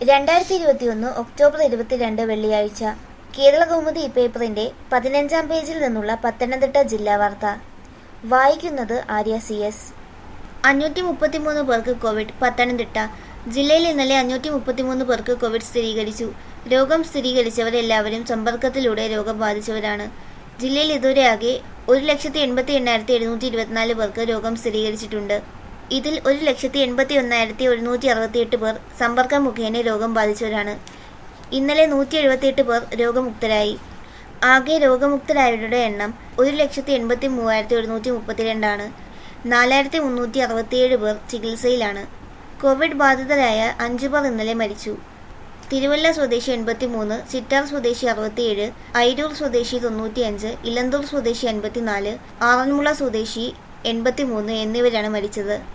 2021 October 22 വെള്ളിയാഴ്ച കേരളകൗമുദി പേപ്പറിന്റെ 15-ാം പേജിൽ നിന്നുള്ള പത്തനംതിട്ട ജില്ലാ വാർത്ത. വായിക്കുന്നത് ആര്യ CS. 533 പേർക്ക് കോവിഡ്. പത്തനംതിട്ട ജില്ലയിൽ ഇന്നലെ 533 പേർക്ക് കോവിഡ് സ്ഥിരീകരിച്ചു. രോഗം സ്ഥിരീകരിച്ചവരെല്ലാവരും സമ്പർക്കത്തിലൂടെ രോഗം ബാധിച്ചവരാണ്. ജില്ലയിൽ ഇതുവരെ ആകെ 1,88,724 പേർക്ക് രോഗം സ്ഥിരീകരിച്ചിട്ടുണ്ട്. ഇതിൽ 1,81,168 പേർ സമ്പർക്കം മുഖേന രോഗം ബാധിച്ചവരാണ്. ഇന്നലെ 178 പേർ രോഗമുക്തരായി. ആകെ രോഗമുക്തരായവരുടെ എണ്ണം 1,83,132 ആണ്. 4,367 പേർ ചികിത്സയിലാണ്. കോവിഡ് ബാധിതരായ 5 പേർ ഇന്നലെ മരിച്ചു. തിരുവല്ല സ്വദേശി 83, ചിറ്റാർ സ്വദേശി 67, അയിരൂർ സ്വദേശി 95, ഇലന്തൂർ സ്വദേശി 54, ആറന്മുള സ്വദേശി 83 എന്നിവരാണ് മരിച്ചത്.